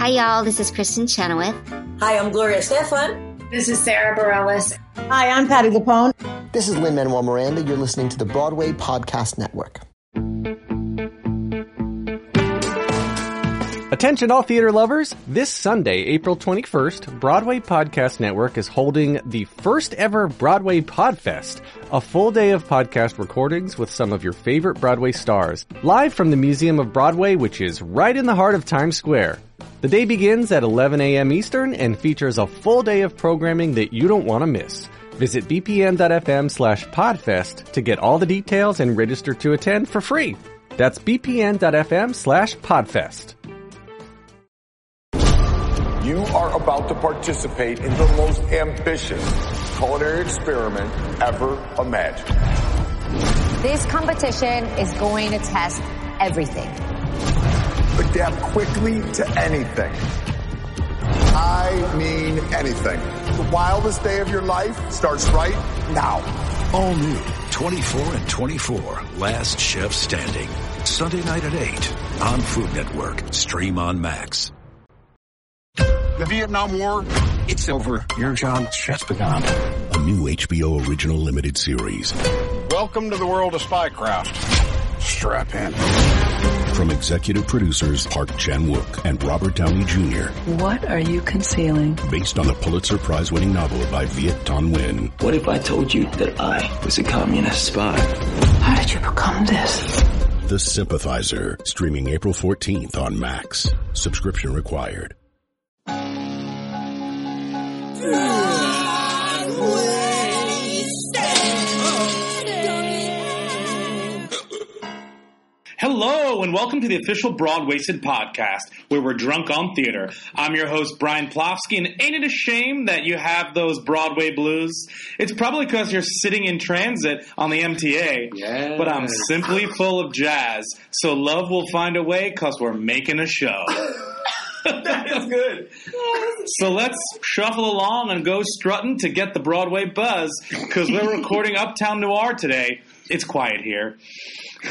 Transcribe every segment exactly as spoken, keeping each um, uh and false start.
Hi, y'all. This is Kristen Chenoweth. Hi, I'm Gloria Estefan. This is Sarah Bareilles. Hi, I'm Patti LuPone. This is Lin-Manuel Miranda. You're listening to the Broadway Podcast Network. Attention all theater lovers, this Sunday, April twenty-first, Broadway Podcast Network is holding the first ever Broadway Podfest, a full day of podcast recordings with some of your favorite Broadway stars, live from the Museum of Broadway, which is right in the heart of Times Square. The day begins at eleven a.m. Eastern and features a full day of programming that you don't want to miss. Visit bpn.fm slash podfest to get all the details and register to attend for free. That's bpn.fm slash podfest. You are about to participate in the most ambitious culinary experiment ever imagined. This competition is going to test everything. Adapt quickly to anything. I mean anything. The wildest day of your life starts right now. All new, twenty-four and twenty-four, Last Chef Standing. Sunday night at eight on Food Network. Stream on Max. The Vietnam War, It's over. Your job just begun. A new H B O original limited series. welcome to the world of spycraft. Strap in. From executive producers Park Chan-wook and Robert Downey Junior What are you concealing? Based on the Pulitzer Prize-winning novel by Viet Thanh Nguyen. What if I told you that I was a communist spy? How did you become this? The Sympathizer. Streaming April fourteenth on Max. Subscription required. Hello, and welcome to the official Broadwasted podcast, where we're drunk on theater. I'm your host, Brian Plofsky, and ain't it a shame that you have those Broadway blues? It's probably because you're sitting in transit on the M T A, yes. But I'm simply full of jazz, so love will find a way because we're making a show. That is good. So let's shuffle along and go strutting to get the Broadway buzz, because we're recording Uptown Noir today. It's quiet here. And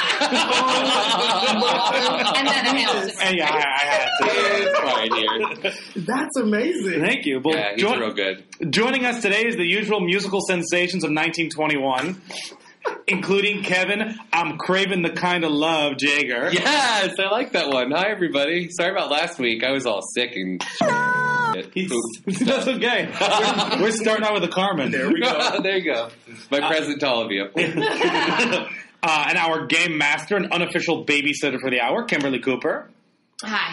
then a Hamilton. And yeah, I, I had to. It's quiet here. That's amazing. Thank you. Well, yeah, he's jo- real good. Joining us today is the usual musical sensations of nineteen twenty-one, including Kevin, I'm craving the kind of love, Jager. Yes, I like that one. Hi, everybody. Sorry about last week. I was all sick and That's okay. We're, we're starting out with a Carmen. There we go. There you go. My uh, present to all of you. uh, and our game master and unofficial babysitter for the hour, Kimberly Cooper. Hi.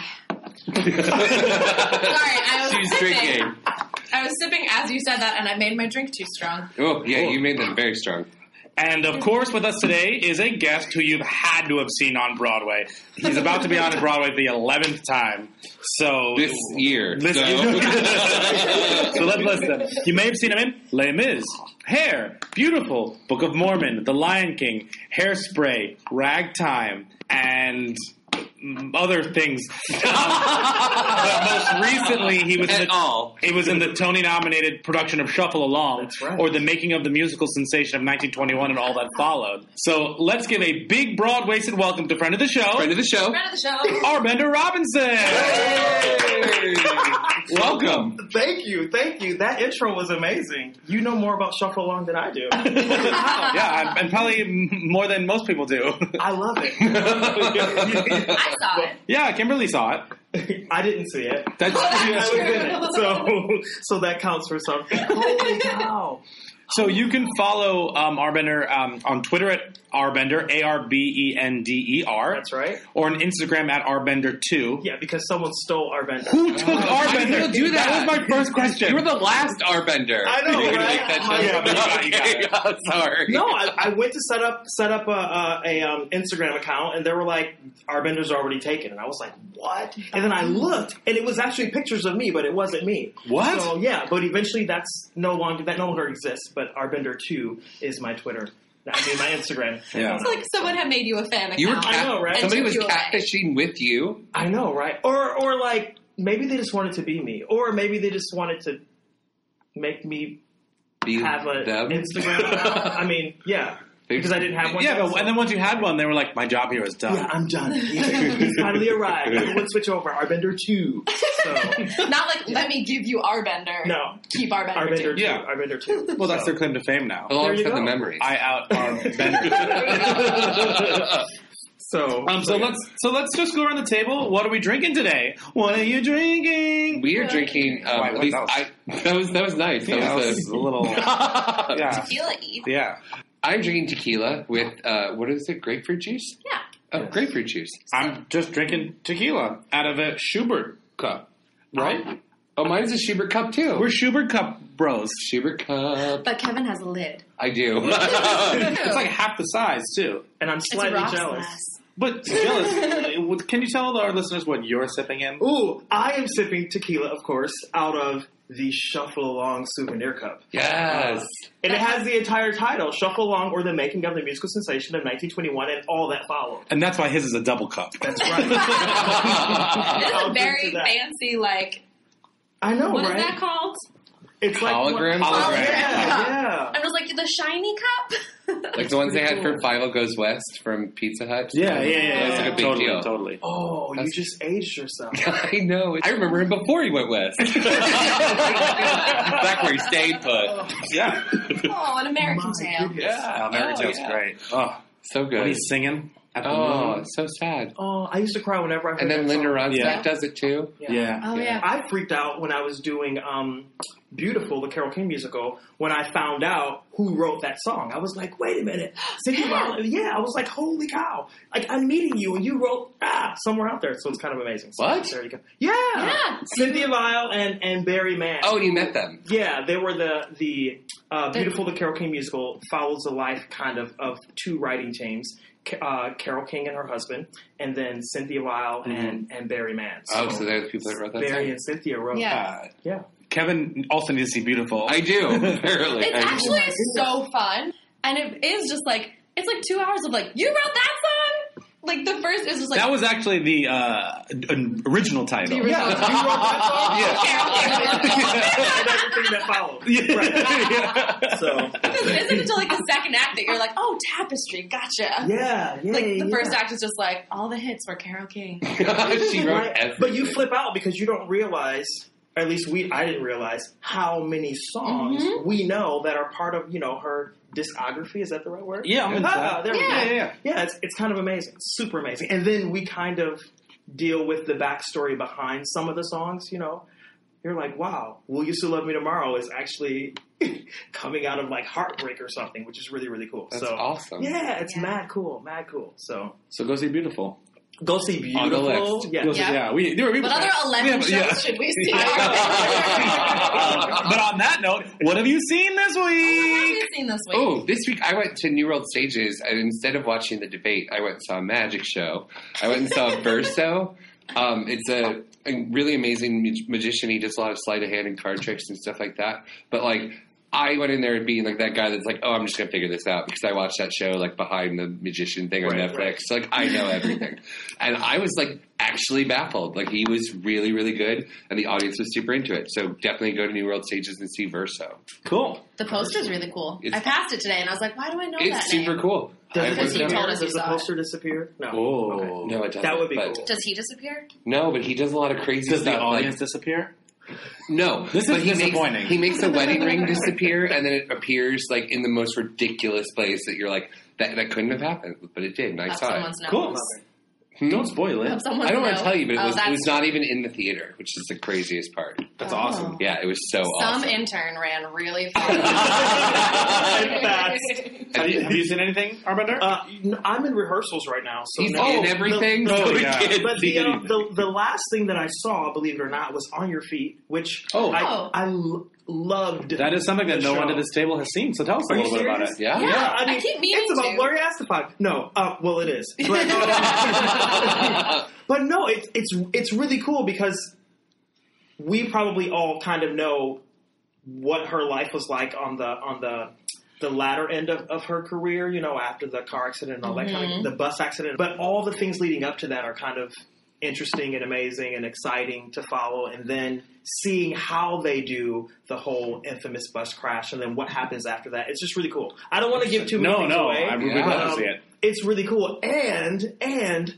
Sorry, I was She's sipping. drinking. I was sipping as you said that, and I made my drink too strong. Oh, yeah, you made them very strong. And, of course, with us today is a guest who you've had to have seen on Broadway. He's about to be on Broadway the eleventh time. So This year. This so year. So let's listen. You may have seen him in Les Mis, Hair, Beautiful, Book of Mormon, The Lion King, Hairspray, Ragtime, and other things. But most recently, he was in the, all. he was in the Tony-nominated production of Shuffle Along, That's right. or the making of the musical sensation of nineteen twenty-one and all that followed. So let's give a big, broad-waisted welcome to friend of the show, Friend of the show, Friend of the show, Arbender Robinson. Hey! Welcome. Thank you, thank you. That intro was amazing. You know more about Shuffle Along than I do. Yeah, and probably more than most people do. I love it. I saw it. Yeah, Kimberly saw it. I didn't see it. That's, I was in it. So, so that counts for something. Holy cow. So you can follow um, Arbender um, on Twitter at Arbender, A R B E N D E R. That's right. Or on Instagram at Arbender two. Yeah, because someone stole Arbender. Who took Oh, Arbender? How did you do that? That was my first question. You were the last Arbender. I know, You're gonna right? make that Oh, joke? yeah, but you got- you got it. Okay, I'm sorry. No, I, I went to set up set up a, a, a um, Instagram account, and they were like, "Arbender's already taken," and I was like, "What?" And then I looked, and it was actually pictures of me, but it wasn't me. What? So yeah, but eventually that's no longer that no longer exists. But Arbender two is my Twitter. I mean, my Instagram. Yeah. It's like someone had made you a fan account. You were cat- I know, right? Somebody And was took you away. catfishing with you. I know, right? Or or like maybe they just wanted to be me, or maybe they just wanted to make me Be have an them. Instagram account. I mean, yeah. Because I didn't have one. Yeah, yet, but, so- and then once you had one, they were like, my job here is done. Yeah, I'm done. He's finally arrived. Everyone switch over. Arbender two. So, Not like, let me give you Arbender. no. Keep Arbender, Arbender too. two. Yeah. Arbender two. Well, that's So. their claim to fame now. I'll always you have the go. memories. I out Arbender. So, um, so let's so let's just go around the table. What are we drinking today? What are you drinking? We are drinking. Um, Why, at what least else? I, that was that was nice. That Yeah, was, that was a, a little. Yeah. Tequila-y. Yeah. I'm drinking tequila with uh, what is it? Grapefruit juice. Yeah. Oh, grapefruit juice. I'm just drinking tequila out of a Schubert cup. Right? Oh, mine's a Schubert cup too. We're Schubert cup bros. Schubert cup. But Kevin has a lid. I do. It's like half the size too. and I'm It's a slightly rocks jealous. glass. But jealous. Can you tell our listeners what you're sipping in? Ooh, I am sipping tequila, of course, out of the Shuffle Along souvenir cup. Yes. And it has the entire title, Shuffle Along or the Making of the Musical Sensation of nineteen twenty-one and all that followed. And that's why his is a double cup. That's right. It is I'll a drink very to that. fancy, like, I know, what is right? that called? It's like Hologram? One, Hologram. yeah, yeah. And it was like the shiny cup. Like the ones they had for Five O Goes West from Pizza Hut. Yeah, yeah, yeah. That's like a big totally, deal. Totally. Oh, That's- you just aged yourself. I know. I remember him before he went west. Back where he stayed put. Yeah. Oh, an American My Tale. goodness. Yeah. American Oh, Tail's yeah. great. Oh, So good. when he's singing at the Oh, moon. so sad. Oh, I used to cry whenever I heard And then that Linda song. Ronstadt Yeah. does it too. Yeah. Oh, yeah. I freaked out when I was doing um, Beautiful, the Carole King musical, when I found out who wrote that song. I was like, wait a minute. Cindy Lauper. Yeah, I was like, holy cow. Like, I'm meeting you, and you wrote ah, somewhere out there. So it's kind of amazing. So What? There you go. Yeah. Yeah. Cynthia Weil and, and Barry Mann. Oh, and you met them. Yeah, they were the, the uh, Beautiful, the Carole King musical follows the life kind of of two writing teams. Uh, Carole King and her husband, and then Cynthia Weil Mm-hmm. and, and Barry Mann. Oh, so they're the people that wrote that Barry song. and Cynthia wrote Yeah. that. Yeah. Kevin also needs to see Beautiful. I do, apparently. It's I do. actually so fun. And it is just like, it's like two hours of like, you wrote that song? Like the first is just like. That was actually the uh, an original title. The original Yeah, title. you wrote that song? Yeah. And everything that followed. Yeah. Right. So, It isn't until like the second act that you're like, oh, Tapestry, gotcha. yeah, yeah. Like the yeah. first act is just like, all the hits were Carole King. She wrote Right. everything. But you flip out because you don't realize, at least we, I didn't realize, how many songs Mm-hmm. we know that are part of, you know, her discography. Is that the right word? Yeah, I'm into Ah, that. there we Yeah. go. Yeah, yeah, yeah. Yeah, it's, it's kind of amazing. It's super amazing. And then we kind of deal with the backstory behind some of the songs, you know. You're like, wow, Will You Still Love Me Tomorrow is actually coming out of like heartbreak or something, which is really, really cool. That's so, awesome. Yeah, it's Yeah. mad cool, mad cool. So So go see Beautiful. go see On the Beautiful. list. Yeah. Go see- Yeah. yeah. We, we, we, What other eleven we have- shows yeah. should we see? But on that note, what have you seen this What have week? you seen this week? Oh, this week I went to New World Stages, and instead of watching the debate, I went and saw a magic show. I went and saw Verso. Um, it's a, a really amazing mag- magician. He does a lot of sleight of hand and card tricks and stuff like that. But like, I went in there being like that guy that's like, oh, I'm just gonna figure this out because I watched that show like behind the magician thing on Right, Netflix. right. So like, I know everything, and I was like actually baffled. Like he was really, really good, and the audience was super into it. So definitely go to New World Stages and see Verso. Cool. The poster's really cool. It's- I passed it today and I was like, why do I know that It's super name? cool. Does I it was Because he down. told disappear? us you Does the saw it. poster disappear? No. Oh. Okay. No, it doesn't. That would be but- cool. Does he disappear? No, but he does a lot of crazy Does stuff. the audience like, disappear? no, This is but he disappointing. Makes, he makes a wedding ring disappear, and then it appears like in the most ridiculous place that you're like, that that couldn't have happened, but it did, and I Of saw it. someone's nose. Cool. Hmm? Don't spoil it. Of someone's I don't want nose. to tell you, but it Oh, was it that's- was not even in the theater, which is the craziest part. That's Oh. awesome. Yeah, it was so Some awesome. intern ran really fast. Have you, have you seen anything, Arbender? Uh, n- I'm in rehearsals right now. So He's no, in everything. the- Oh, so yeah. he can't But see the, uh, anything. the the last thing that I saw, believe it or not, was On Your Feet, which Oh. I, Oh. I l- loved. That is something that the no show. one at this table has seen. So tell us a Are you little bit about serious? it. Yeah. Yeah, I I mean, keep meaning it's about to. Gloria Estefan. No, uh, well, it is, but, uh, but no, it's it's it's really cool because we probably all kind of know what her life was like on the on the the latter end of, of her career. You know, after the car accident and all that kind of the bus accident, but all the things leading up to that are kind of interesting and amazing and exciting to follow. And then seeing how they do the whole infamous bus crash and then what happens after that. It's just really cool. I don't want to give too many no, things no, away. I really um, want to see it. It's really cool. And, and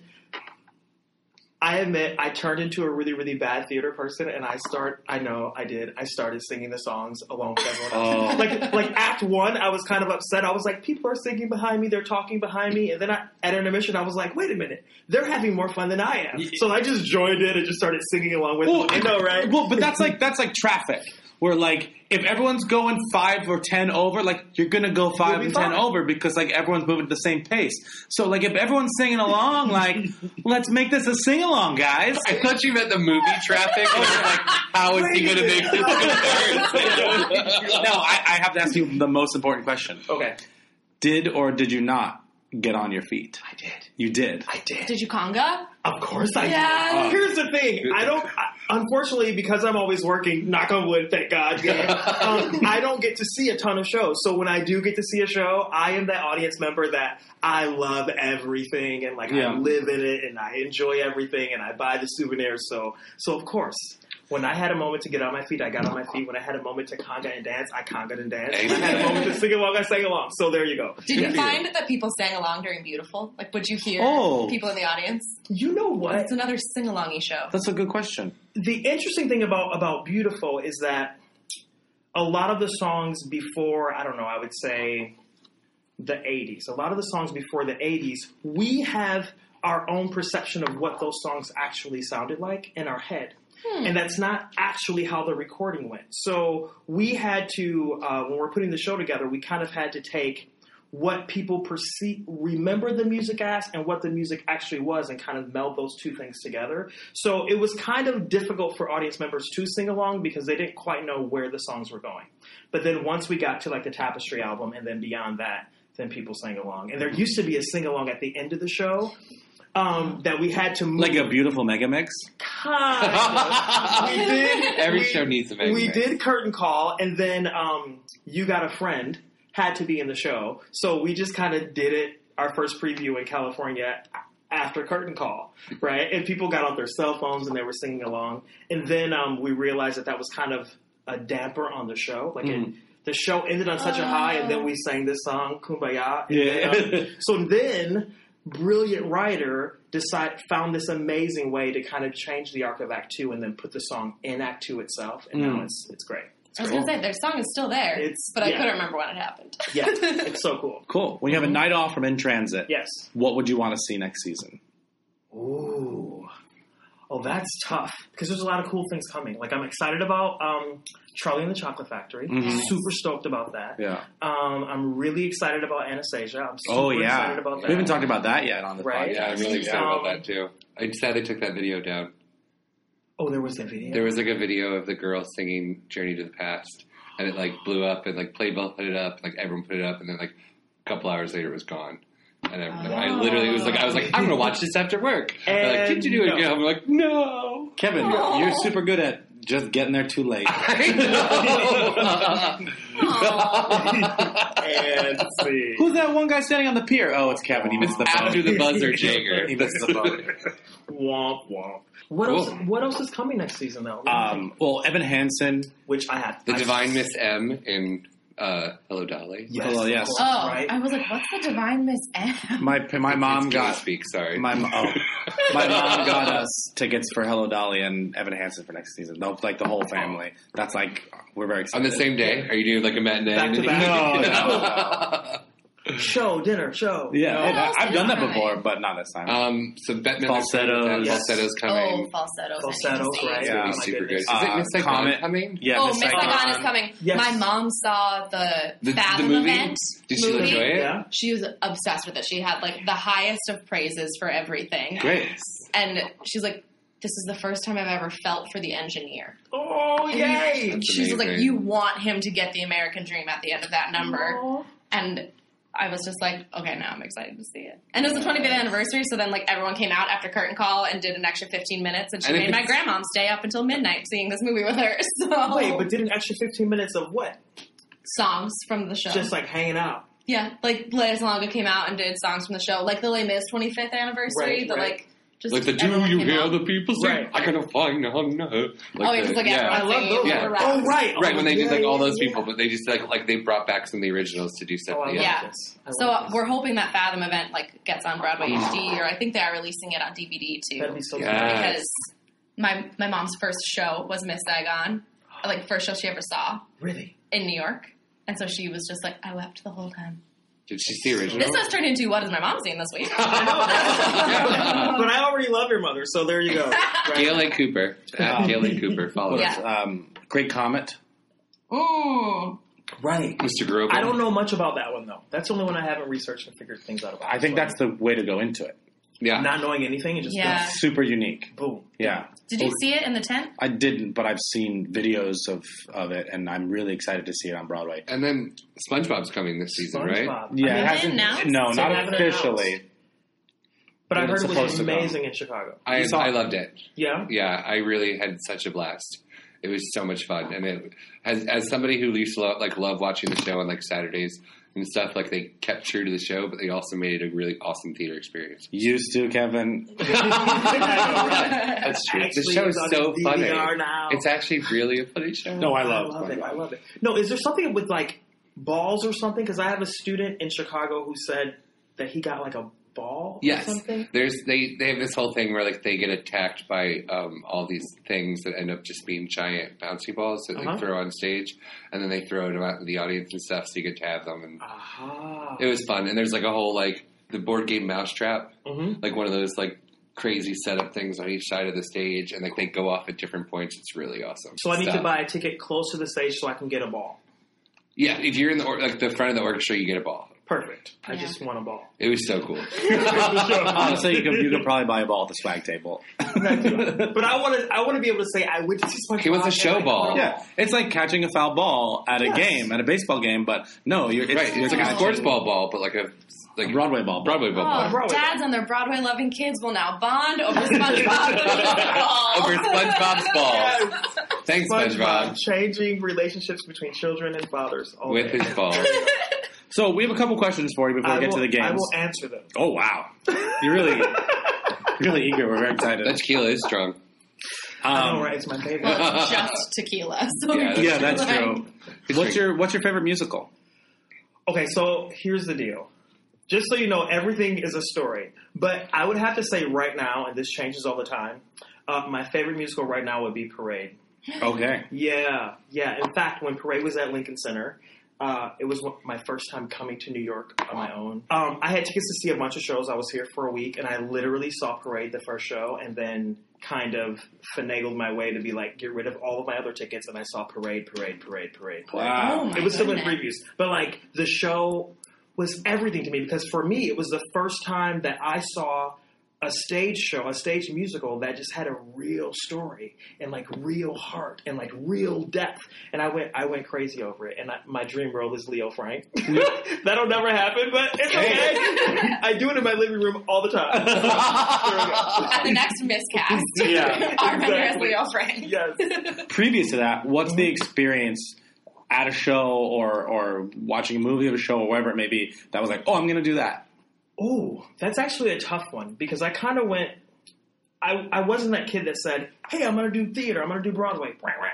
I admit I turned into a really, really bad theater person, and I start, I know I did, I started singing the songs along with everyone else. Oh. Like, like act one, I was kind of upset. I was like, people are singing behind me, they're talking behind me, and then I, at intermission, I was like, wait a minute, they're having more fun than I am. So I just joined in and just started singing along with Well, them. I know, right? Well, but that's like that's like traffic. Where like if everyone's going five or ten over, like you're gonna go five be and fine. ten over because like everyone's moving at the same pace. So like if everyone's singing along, like let's make this a sing along, guys. I thought you meant the movie Traffic. And I was like, how is he going to make this comparison? No, I, I have to ask you the most important question. Okay. Did or did you not get on your feet? I did. You did. I did. Did you conga? Of course I Yes. did. Here's the thing. I don't, I, unfortunately, because I'm always working, knock on wood, thank God, yeah, um, I don't get to see a ton of shows. So when I do get to see a show, I am that audience member that I love everything and like Yeah. I live in it and I enjoy everything and I buy the souvenirs. So, so of course, when I had a moment to get on my feet, I got on my feet. When I had a moment to conga and dance, I conga and danced. When I had a moment to sing along, I sang along. So there you go. Did you find that people sang along during Beautiful? Like, would you hear Oh. people in the audience? You know what? It's another sing-alongy show. That's a good question. The interesting thing about, about Beautiful is that a lot of the songs before, I don't know, I would say the eighties, a lot of the songs before the eighties, we have our own perception of what those songs actually sounded like in our head. Hmm. And that's not actually how the recording went. So we had to, uh, when we're putting the show together, we kind of had to take what people perceive, remember the music as and what the music actually was and kind of meld those two things together. So it was kind of difficult for audience members to sing along because they didn't quite know where the songs were going. But then once we got to like the Tapestry album and then beyond that, then people sang along. And there used to be a sing along at the end of the show um, that we had to move. Like a beautiful mega mix? Kind of. We did. Every we, show needs a mega We mix. did Curtain Call and then um, You Got a Friend had to be in the show. So we just kind of did it, our first preview in California after Curtain Call, right? And people got out their cell phones and they were singing along. And then um, we realized that that was kind of a damper on the show. Like Mm. it, the show ended on such a high and then we sang this song, Kumbaya. And Yeah. then, um, so then, brilliant writer decide, found this amazing way to kind of change the arc of Act Two and then put the song in Act Two itself. And Mm. now it's it's great. I was going to say, their song is still there, It's- but I yeah. couldn't remember when it happened. Yeah, it's so cool. Cool. When you have a night off from In Transit, Yes. what would you want to see next season? Ooh. Oh, that's tough because there's a lot of cool things coming. Like I'm excited about um, Charlie and the Chocolate Factory. Mhm. Super stoked about that. Yeah. Um, I'm really excited about Anastasia. I'm super Oh, yeah. excited about that. We haven't talked about that yet on the Right. podcast. Yeah, I'm really excited Um, about that too. I'm sad they took that video down. Oh, there was that video. There was like a video of the girl singing "Journey to the Past," and it like blew up, and like Playbill put it up, like everyone put it up, and then like a couple hours later it was gone. And I, Oh. I literally was like, I was like, I'm gonna watch this after work. They're like, And did you do it no. again? I'm like, no. Kevin, Oh. you're super good at just getting there too late. I know. And let's see. Who's that one guy standing on the pier? Oh, it's Kevin. He missed the boat. After the buzzer, Jager. He missed the boat. Womp womp. What Cool. else? What else is coming next season though? Um, well, Evan Hansen. Which I have. The I- Divine Miss M in uh, Hello Dolly. Yes. Hello, yes. of course, Oh, right? I was like, what's the Divine Miss M? My my mom It's gay got speak. Sorry. my oh, my mom got us tickets for Hello Dolly and Evan Hansen for next season. No, like the whole family. That's like we're very On excited. the same day? Are you doing like a matinee? Back to back. No, no, no. Show dinner show. Yeah, What I- else I've done that am I? before, but not this time. Um, so Bette Midler Falsettos. Yes. Falsettos coming. Oh, falsettos. Falsettos, right? Yeah. It'll be Oh my super goodness. good. Is it Uh, Miss Saigon Comet. coming? Yeah, Oh, Miss Miss Saigon. Saigon is coming. Yes. My mom saw the, The- the Fathom movie? event. Did she movie. enjoy it? Yeah. She was obsessed with it. She had like the highest of praises for everything. Great. And she's like, this is the first time I've ever felt for the engineer. Oh And yay! She's amazing. like, you want him to get the American dream at the end of that number. Aw. And I was just like, okay, now I'm excited to see it. And it was the twenty-fifth anniversary, so then like everyone came out after Curtain Call and did an extra fifteen minutes, and she And made if my it's- grandmom stay up until midnight seeing this movie with her. So Wait, but did an extra fifteen minutes of what? songs from the show. Just like hanging out. Yeah, like Lea Salonga came out and did songs from the show, like the Les Mis twenty-fifth anniversary, Right, the right. like Just like the do everyone you came hear out. the people sing? Right. I gotta find on her. Oh, yeah, it's like yeah. everyone I love singing those. with Yeah. the raps. Oh, right. Right, when they yeah, did like all yeah, those yeah. people, but they just like like they brought back some of the originals to do stuff. Oh, I yeah. love Yeah. this. I So love uh, this. we're hoping that Fathom event like gets on Broadway H D, or I think they are releasing it on D V D too. That'd be so Yes. good. Because my my mom's first show was Miss Saigon, like first show she ever saw Really? in New York, and so she was just like, I wept the whole time. Did she see original? This has turned into what is my mom seeing this week? But I already love your mother, so there you go. Right? Gail A. Cooper. At Gail A. Cooper. Follow Yeah. us. Um, Great Comet. Mm. Right. Mister Groban. I don't know much about that one, though. That's the only one I haven't researched and figured things out about. I think So, that's the way to go into it. Yeah. not knowing anything and just Yeah. Super unique. boom. Yeah. Did you see it in the tent? I didn't, but I've seen videos of, of it, and I'm really excited to see it on Broadway. And then SpongeBob's coming this season, right? SpongeBob. Yeah, I mean, it they hasn't. announced? No, They not haven't officially. announced. But I It's heard it was supposed to go. amazing in Chicago. I You saw I it. loved it. Yeah? Yeah, I really had such a blast. It was so much fun, and it as as somebody who used to love, like love watching the show on like Saturdays and stuff, like they kept true to the show, but they also made it a really awesome theater experience. Used to, Kevin. That's true. Actually, the show is it's on so D V funny. R now. It's actually really a funny show. No, I I love, love it. SpongeBob. I love it. No, is there something with like balls or something? Because I have a student in Chicago who said that he got like a ball Yes, or something. there's they they have this whole thing where like they get attacked by um, all these things that end up just being giant bouncy balls that Uh-huh. they throw on stage, and then they throw them out to the audience and stuff, so you get to have them. And Aha. it was fun. And there's like a whole like the board game Mousetrap, Mhm. like one of those like crazy setup things on each side of the stage, and like they go off at different points. It's really awesome. So I need to stuff. buy a ticket close to the stage so I can get a ball. Yeah, if you're in the or- like the front of the orchestra, you get a ball. Perfect. I Yeah. just want a ball. It was so cool. Honestly, you could, you could probably buy a ball at the swag table. But I want to. I want to be able to say I went to see SpongeBob. He wants a show and I ball. caught a Yeah, it's like catching a foul ball at a Yes. game, at a baseball game, but no, you're it's, Right, it's like a sports ball ball, but like a like a Broadway ball. Broadway ball. Oh, Broadway. dads and their Broadway loving kids will now bond over SpongeBob. Over SpongeBob's ball. Yes. Thanks, SpongeBob. Changing relationships between children and fathers. all With day. his ball. So we have a couple questions for you before I we get will, to the games. I will answer them. Oh wow, you're really, really eager. We're very excited. That tequila is strong. I know, Um, right? It's my favorite. Well, it's just tequila. So Yeah, that's yeah, that's like- true. What's your What's your favorite musical? Okay, so here's the deal. Just so you know, everything is a story. But I would have to say right now, and this changes all the time, uh, my favorite musical right now would be Parade. Okay. Yeah, yeah. In fact, when Parade was at Lincoln Center, uh, it was my first time coming to New York on my own. Um, I had tickets to see a bunch of shows. I was here for a week, and I literally saw Parade the first show, and then kind of finagled my way to be like, get rid of all of my other tickets, and I saw Parade, Parade, Parade, Parade. Parade. Wow. Oh my It was still in goodness. previews, but like the show was everything to me because for me, it was the first time that I saw a stage show, a stage musical that just had a real story and like real heart and like real depth. And I went, I went crazy over it. And I, my dream role is Leo Frank. That'll never happen, but it's okay. I do it in my living room all the time. At the next miscast, Yeah, our vendor is exactly. Leo Frank. Yes. Previous to that, what's the experience at a show or or watching a movie of a show or whatever it may be that was like, oh, I'm going to do that? Oh, that's actually a tough one because I kind of went. I I wasn't that kid that said, "Hey, I'm going to do theater. I'm going to do Broadway."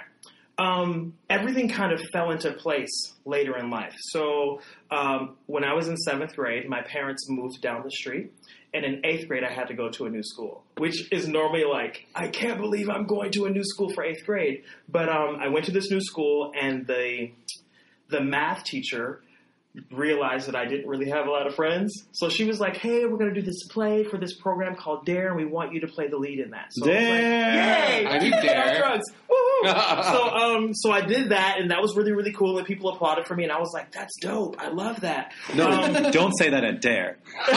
Um, everything kind of fell into place later in life. So um, when I was in seventh grade, my parents moved down the street, and in eighth grade, I had to go to a new school, which is normally like, I can't believe I'm going to a new school for eighth grade. But um, I went to this new school, and the the math teacher realized that I didn't really have a lot of friends. So she was like, hey, we're going to do this play for this program called Dare, and we want you to play the lead in that. So Dare! I was like, yay! I do keep Dare. on drugs. Woohoo! so, um, so I did that, and that was really, really cool, and people applauded for me, and I was like, that's dope. I love that. No, Um, don't say that at Dare.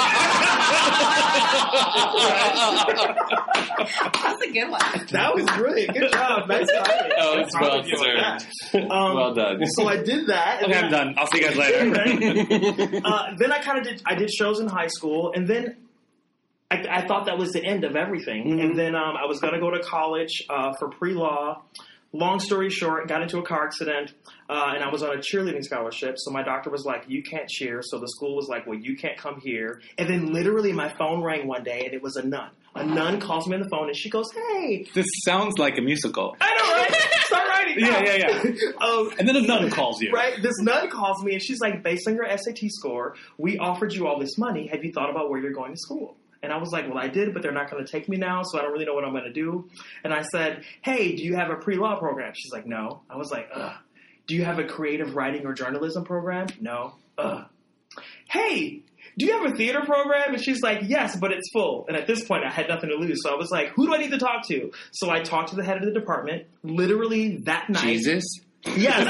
That's a good one. that was great. Good job. Nice timing. That was I'm proud of you well on that. Um, Well done. So I did that. and Okay, then I'm done. I'll see you guys later. uh, then I kind of did. I did shows in high school, and then I, I thought that was the end of everything. Mm-hmm. And then um, I was going to go to college uh, for pre-law. Long story short, got into a car accident, uh, and I was on a cheerleading scholarship. So my doctor was like, "You can't cheer." So the school was like, "Well, you can't come here." And then literally, my phone rang one day, and it was a nun A nun calls me on the phone, and she goes, hey. This sounds like a musical. I know, right? Start writing. Yeah, yeah, yeah. um, and then a nun calls you. Right? This nun calls me, and she's like, based on your S A T score, we offered you all this money. Have you thought about where you're going to school? And I was like, well, I did, but they're not going to take me now, so I don't really know what I'm going to do. And I said, hey, do you have a pre-law program? She's like, no. I was like, ugh. Do you have a creative writing or journalism program? No. Ugh. Hey, do you have a theater program? And she's like, yes, but it's full. And at this point, I had nothing to lose. So I was like, who do I need to talk to? So I talked to the head of the department literally that night. Jesus? Yes.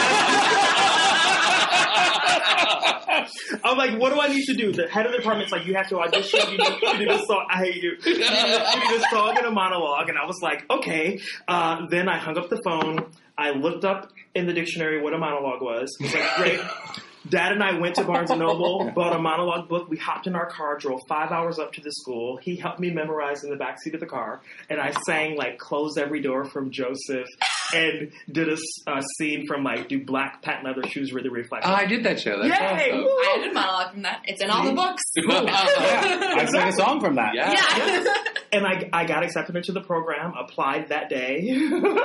I'm like, what do I need to do? The head of the department's like, you have to audition. You need to do this song. I hate you. You need to do this song and a monologue. And I was like, okay. Uh, then I hung up the phone. I looked up in the dictionary what a monologue was. I was like, great. Dad and I went to Barnes and Noble, bought a monologue book. We hopped in our car, drove five hours up to the school. He helped me memorize in the backseat of the car. And I sang, like, Close Every Door from Joseph and did a uh, scene from, like, do black patent leather shoes really reflect? Oh, I did that show. That's Yay! awesome. I did a monologue from that. It's in all the books. Cool. Yeah. I sang a song from that. Yeah. Yeah. And I, I got accepted into the program, applied that day,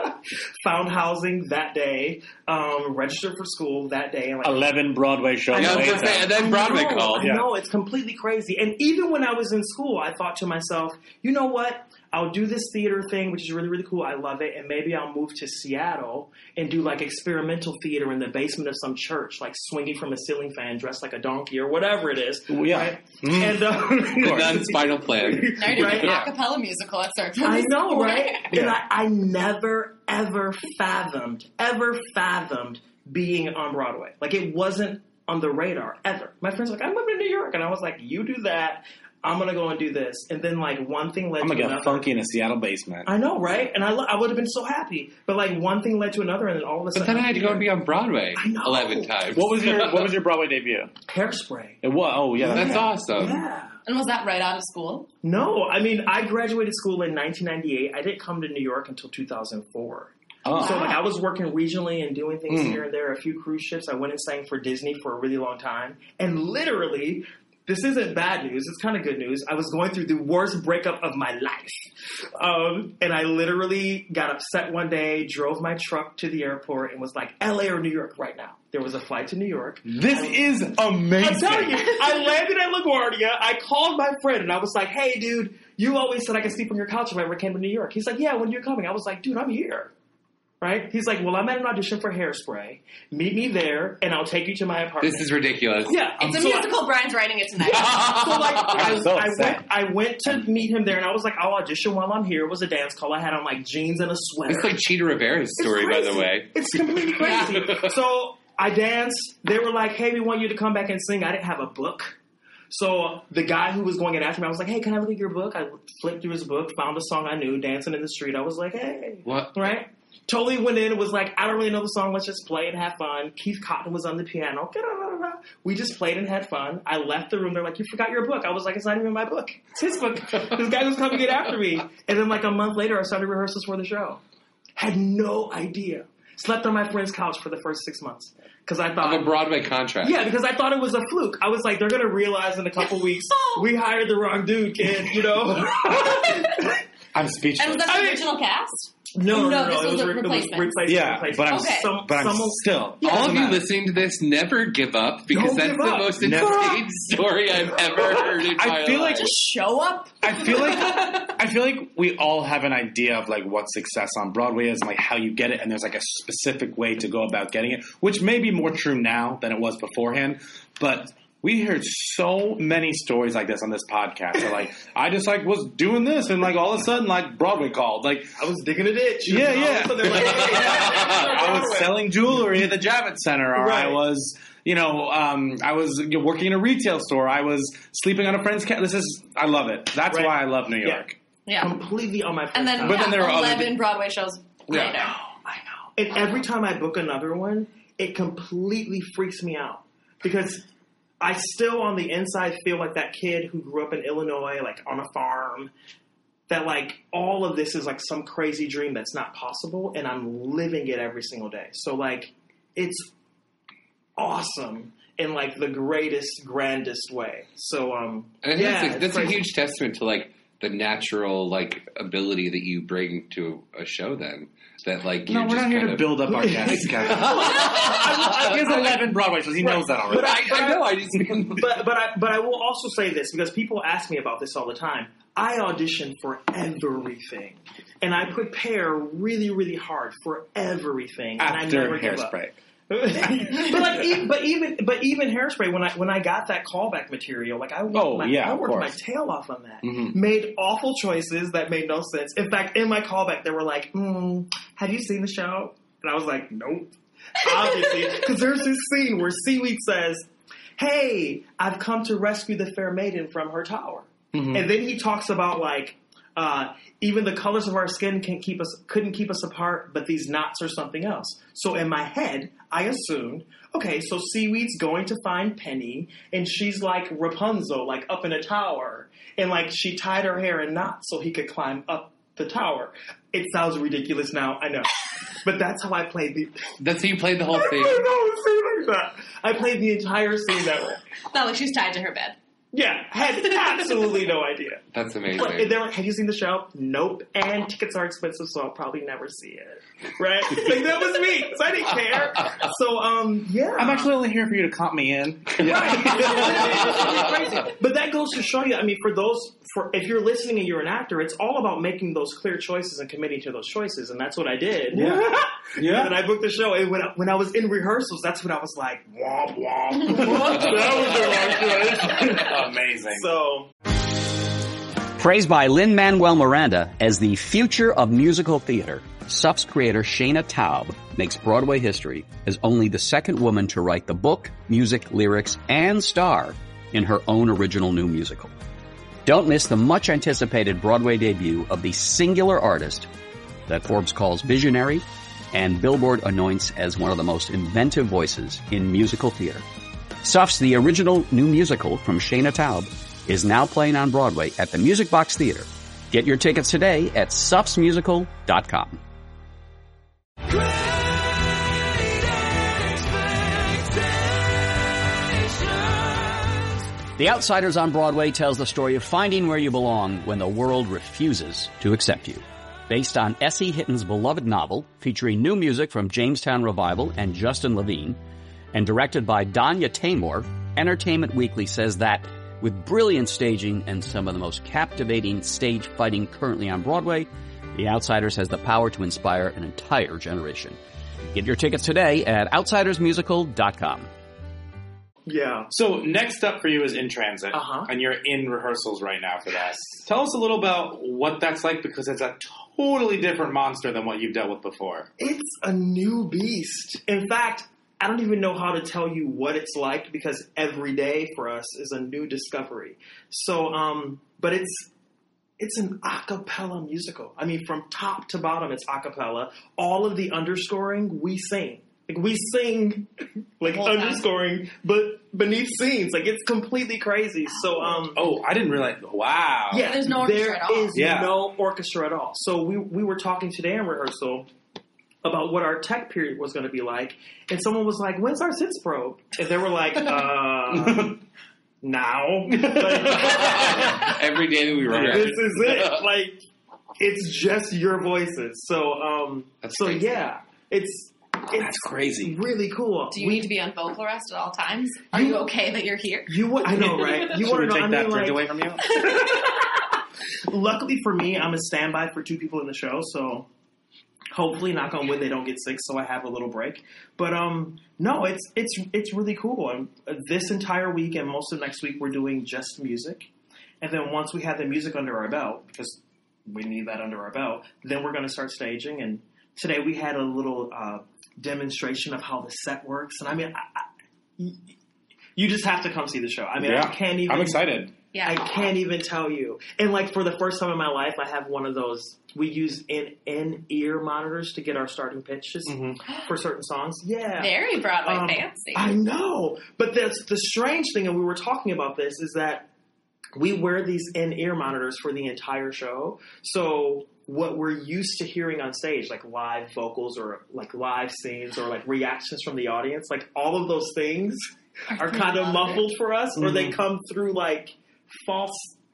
found housing that day, um, registered for school that day. And like, Eleven Broadway shows Yeah, I was later. gonna say, and then Broadway I know, called. I Yeah. know, it's completely crazy. And even when I was in school, I thought to myself, you know what? I'll do this theater thing, which is really, really cool. I love it. And maybe I'll move to Seattle and do like experimental theater in the basement of some church, like swinging from a ceiling fan, dressed like a donkey or whatever it is. Yeah. Right? Mm. And um, The Nun's Final Plan. Now you're doing Right? an a cappella musical at Cirque. I know, right? Yeah. And I, I never, ever fathomed, ever fathomed being on Broadway. Like, it wasn't on the radar, ever. My friends were like, I'm moving to New York. And I was like, you do that. I'm going to go and do this. And then, like, one thing led I'm to gonna another. get funky in a Seattle basement. I know, right? And I, lo- I would have been so happy. But, like, one thing led to another, and then all of a But sudden... then I had to go and be on Broadway I know. eleven times. What was your What was your Broadway debut? Hairspray. It was. Oh yeah. That's awesome. Yeah. And was that right out of school? No, I mean, I graduated school in nineteen ninety-eight. I didn't come to New York until two thousand four. Oh. So, like, I was working regionally and doing things Mm. here and there, a few cruise ships. I went and sang for Disney for a really long time. And literally, this isn't bad news. It's kind of good news. I was going through the worst breakup of my life. Um, and I literally got upset one day, drove my truck to the airport, and was like, L A or New York right now. There was a flight to New York. This I, is amazing. I'm telling you, I landed at LaGuardia. I called my friend, and I was like, hey, dude, you always said I could sleep on your couch if I ever came to New York. He's like, yeah, when are you coming? I was like, dude, I'm here. Right? He's like, well, I'm at an audition for Hairspray. Meet me there, and I'll take you to my apartment. This is ridiculous. Yeah. It's a so musical. I, Brian's writing it tonight. so, like, I, I'm so I, upset. went, I went to meet him there, and I was like, I'll audition while I'm here. It was a dance call. I had on, like, jeans and a sweater. It's like Cheetah Rivera's story, by the way. It's completely crazy. So I danced. They were like, hey, we want you to come back and sing. I didn't have a book. So the guy who was going in after me, I was like, hey, can I look at your book? I flipped through his book, found a song I knew, Dancing in the Street. I was like, hey. What? Right? Totally went in and was like, I don't really know the song. Let's just play and have fun. Keith Cotton was on the piano. We just played and had fun. I left the room. They're like, you forgot your book. I was like, it's not even my book. It's his book. This guy was coming to get after me. And then like a month later, I started rehearsals for the show. Had no idea. Slept on my friend's couch for the first six months. Because I thought... Of a Broadway contract. Yeah, because I thought it was a fluke. I was like, they're going to realize in a couple weeks, we hired the wrong dude, kid, you know? I'm speechless. And was that the I mean- original cast? No, no, No, no. this it was was a re- it was replacement. replacement. Yeah, replacement. but I'm, Okay. Some- but I'm someone- still. Yeah, All of doesn't you matter. listening to this, never give up because Don't that's give the up. most Never. insane story I've ever heard in my I feel life. like Show up. I feel like I feel like we all have an idea of like what success on Broadway is and like how you get it, and there's like a specific way to go about getting it, which may be more true now than it was beforehand. But we heard so many stories like this on this podcast. So like I just like was doing this, and like all of a sudden like Broadway called. Like I was digging a ditch. Yeah, And all of a yeah. sudden they're like, hey, I was selling jewelry at the Javits Center, or I Right. was, you know, um, I was you know, working in a retail store. I was sleeping on a friend's couch. This is, I love it. That's Right. why I love New Yeah. York. Yeah. completely on my friend's And then, couch. But yeah, then there are other- eleven Broadway shows Yeah. later. I know. And every time I book another one, it completely freaks me out. Because I still on the inside feel like that kid who grew up in Illinois, like on a farm, that like all of this is like some crazy dream that's not possible, and I'm living it every single day. So like it's awesome in like the greatest, grandest way. So um And I think yeah, that's, a, it's that's a crazy. huge testament to like the natural like ability that you bring to a show. Then that like no, you're we're just not here kind to of, build up our guests. He has eleven Broadway shows. He knows that already. But I, I, I know. I just but but I but I will also say this because people ask me about this all the time. I audition for everything, and I prepare really, really hard for everything. After and I never give up. Hairspray. but like, even, but even, but even Hairspray. When I when I got that callback material, like I worked, Oh, my, yeah, I of worked my course. tail off on that. Mm-hmm. Made awful choices that made no sense. In fact, in my callback, they were like, mm, "Have you seen the show?" And I was like, "Nope." Obviously, because there's this scene where Seaweed says, "Hey, I've come to rescue the fair maiden from her tower," Mm-hmm. and then he talks about like. Uh, even the colors of our skin can't keep us, couldn't keep us apart, but these knots are something else. So in my head, I assumed, okay, so Seaweed's going to find Penny, and she's like Rapunzel, like up in a tower, and like she tied her hair in knots so he could climb up the tower. It sounds ridiculous now, I know, but that's how I played the. That's how you played the whole thing. I know, scene like that. I played the entire scene that way. Not like she's tied to her bed. Yeah, had absolutely no idea. That's amazing. But they were, have you seen the show? Nope. And tickets are expensive, so I'll probably never see it. Right? Like, that was me, because I didn't care. So, um, yeah. I'm actually only here for you to comp me in. Right. Crazy. But that goes to show you, I mean, for those, for if you're listening and you're an actor, it's all about making those clear choices and committing to those choices, and that's what I did. Yeah. Yeah. And I booked the show, and when I, when I was in rehearsals, that's when I was like, womp womp. That was the wrong choice. Amazing. So... Praised by Lin-Manuel Miranda as the future of musical theater, S U F's creator Shayna Taub makes Broadway history as only the second woman to write the book, music, lyrics, and star in her own original new musical. Don't miss the much-anticipated Broadway debut of the singular artist that Forbes calls visionary and Billboard anoints as one of the most inventive voices in musical theater. S U F's The Original New Musical from Shayna Taub is now playing on Broadway at the Music Box Theater. Get your tickets today at suffs musical dot com. The Outsiders on Broadway tells the story of finding where you belong when the world refuses to accept you. Based on S E. Hitton's beloved novel, featuring new music from Jamestown Revival and Justin Levine, and directed by Danya Taymor, Entertainment Weekly says that with brilliant staging and some of the most captivating stage fighting currently on Broadway, The Outsiders has the power to inspire an entire generation. Get your tickets today at outsiders musical dot com. Yeah. So next up for you is In Transit, uh-huh. and you're in rehearsals right now for that. Tell us a little about what that's like, because it's a totally different monster than what you've dealt with before. It's a new beast. In fact, I don't even know how to tell you what it's like, because every day for us is a new discovery. So, um, but it's it's an a cappella musical. I mean, from top to bottom, it's a cappella. All of the underscoring, we sing. Like, we sing, like, underscoring, but beneath scenes. Like, it's completely crazy. So, um... Oh, I didn't realize. Wow. Yeah, there's no orchestra there at all. is Yeah. no orchestra at all. So we we were talking today in rehearsal about what our tech period was going to be like, and someone was like, "When's our synth probe?" And they were like, "Uh, now." Like, every day that we rehearse. This is it. Like, it's just your voices. So, um, That's so crazy. yeah, it's it's That's crazy. really cool. Do you need to be on vocal rest at all times? Are you okay that you're here? You would, I know, right? You Should want we to know? take I that mean, fridge like, away from you? luckily for me, I'm a standby for two people in the show, so hopefully, knock on wood, they don't get sick, so I have a little break. But um, no, it's it's it's really cool. And uh, this entire week and most of next week, we're doing just music, and then once we have the music under our belt, because we need that under our belt, then we're going to start staging. And today we had a little uh, demonstration of how the set works. And I mean, I, I, you just have to come see the show. I mean, Yeah. I can't even. I'm excited. Yeah. I can't even tell you. And like for the first time in my life, I have one of those. We use in in ear monitors to get our starting pitches Mm-hmm. for certain songs. Yeah, Very Broadway Um, fancy. I know, but that's the strange thing, and we were talking about this, is that we wear these in ear monitors for the entire show. So what we're used to hearing on stage, like live vocals or like live scenes or like reactions from the audience, like all of those things are kind of muffled for us, or they come through like false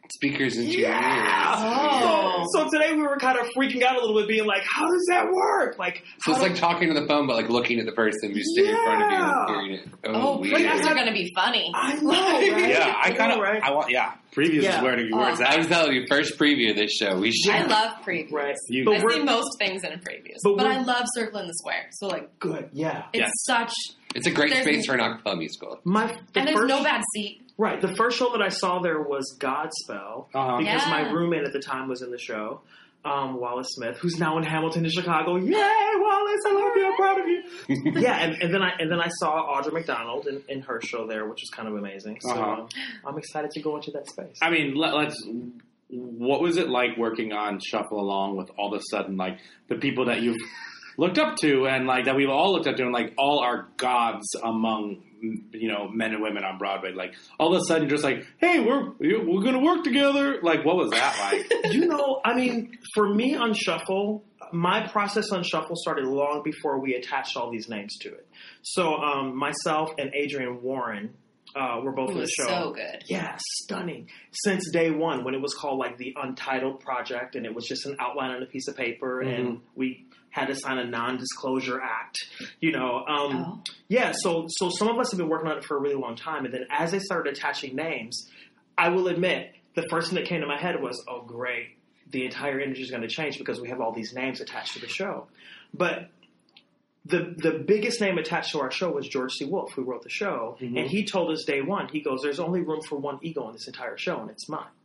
Speakers and Yeah. Oh. So, so today we were kind of freaking out a little bit, being like, "How does that work?" Like, So it's do- like talking to the phone, but like looking at the person who's sitting in front of you and hearing it. Oh, Oh, weird. previews are going to be funny. I know, right? Yeah, I kind of, right? I want, yeah, previews Yeah. is where, to, where it's I at. was telling you, first preview of this show. We should. I love previews. Right. You- But I we're- see most things in previews. But But, we're- I love Circle in the Square. So, like, Good, yeah. it's Yes. such... It's a great There's- space for an acapella musical. My the And there's first, no bad seat. Right, the first show that I saw there was Godspell Uh-huh. because Yeah. my roommate at the time was in the show, um, Wallace Smith, who's now in Hamilton in Chicago. Yay, Wallace! I love you. I'm proud of you. yeah, and, and then I and then I saw Audra McDonald in, in her show there, which was kind of amazing. So Uh-huh. um, I'm excited to go into that space. I mean, let, let's. What was it like working on Shuffle Along with all of a sudden, like, the people that you've looked up to and, like, that we've all looked up to and, like, all are gods among, you know, men and women on Broadway. Like, all of a sudden, just like, hey, we're we're going to work together. Like, what was that like? You know, I mean, for me on Shuffle, my process on Shuffle started long before we attached all these names to it. So um, myself and Adrian Warren uh, were both It in the was show. so good. Yeah, stunning. Since day one, when it was called like the Untitled Project, and it was just an outline on a piece of paper, and we had to sign a non-disclosure act. You know, um, Oh. yeah. So, so some of us have been working on it for a really long time, and then as they started attaching names, I will admit the first thing that came to my head was, "Oh, great! The entire energy is going to change because we have all these names attached to the show." But the the biggest name attached to our show was George C. Wolfe, who wrote the show, Mhm. and he told us day one, he goes, "There's only room for one ego in this entire show, and it's mine."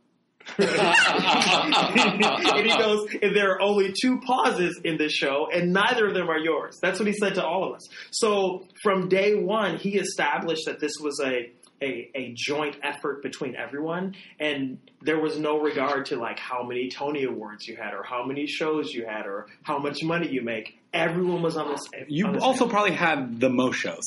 And he goes, and there are only two pauses in this show, and neither of them are yours. That's what he said to all of us. So from day one, he established that this was a a, a joint effort between everyone, and there was no regard to like how many Tony Awards you had, or how many shows you had, or how much money you make. Everyone was on the same. You on the also same. probably had the most shows.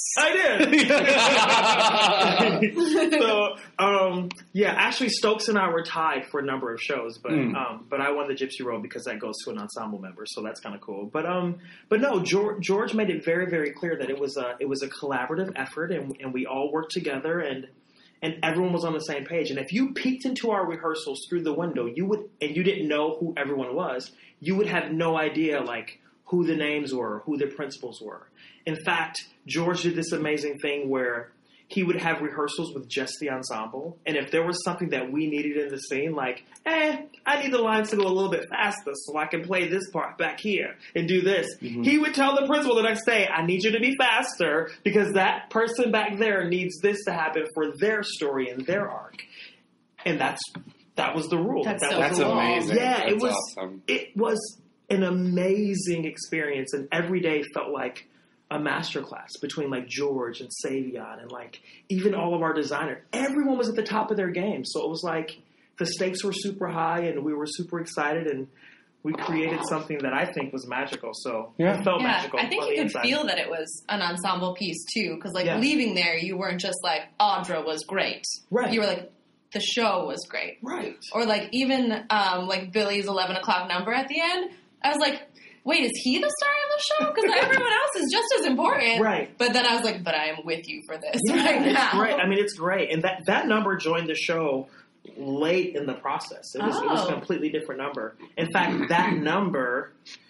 I did. So, um, yeah, actually, Stokes and I were tied for a number of shows, but Mm. um, but I won the Gypsy Road because that goes to an ensemble member, so that's kind of cool. But um, but no, George, George made it very very clear that it was a it was a collaborative effort, and and we all worked together, and and everyone was on the same page. And if you peeked into our rehearsals through the window, you would, and you didn't know who everyone was, you would have no idea like who the names were, who the principals were. In fact, George did this amazing thing where he would have rehearsals with just the ensemble, and if there was something that we needed in the scene, like, eh, I need the lines to go a little bit faster so I can play this part back here and do this, Mm-hmm. he would tell the principal the next day, I need you to be faster because that person back there needs this to happen for their story and their arc. And that's that was the rule. That's that so was That's the rule. amazing. Yeah, it That's was awesome. it was an amazing experience, and every day felt like a masterclass between like George and Savion and like even all of our designers. Everyone was at the top of their game, so it was like the stakes were super high, and we were super excited, and we created something that I think was magical. So Yeah. it felt Yeah, magical. I think on you the could inside. feel that it was an ensemble piece too, because like Yeah. leaving there, you weren't just like Audra was great. Right. You were like the show was great. Right. Or like even um, like Billy's eleven o'clock number at the end. I was like, wait, is he the star of the show? Because everyone else is just as important. Right. But then I was like, but I am with you for this Yeah, right it's now. great. I mean, it's great, and that that number joined the show late in the process. It was, it was a Oh. completely different number. In fact, that number,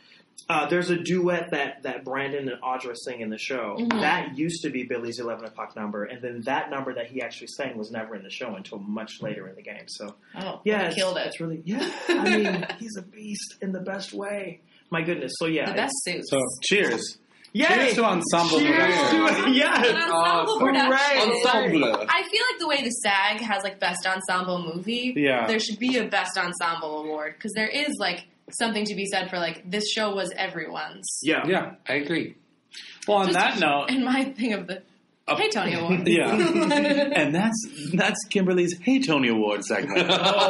uh, there's a duet that, that Brandon and Audra sing in the show. Mhm. That used to be Billy's eleven o'clock number, and then that number that he actually sang was never in the show until much later in the game. So, Oh, yeah, he it's, killed it. it's really, yeah. I mean, he's a beast in the best way. My goodness. So, yeah. The best suits. So, cheers. Yay! Cheers to ensemble. Cheers production. to it. Yes. An ensemble Uh, production. Ensemble. I feel like the way the SAG has like best ensemble movie, Yeah. there should be a best ensemble award because there is like something to be said for like this show was everyone's. Yeah. Yeah. I agree. Well, on Just that note, in my thing of the Uh, Hey Tony Award. yeah, and that's that's Kimberly's Hey Tony Award segment.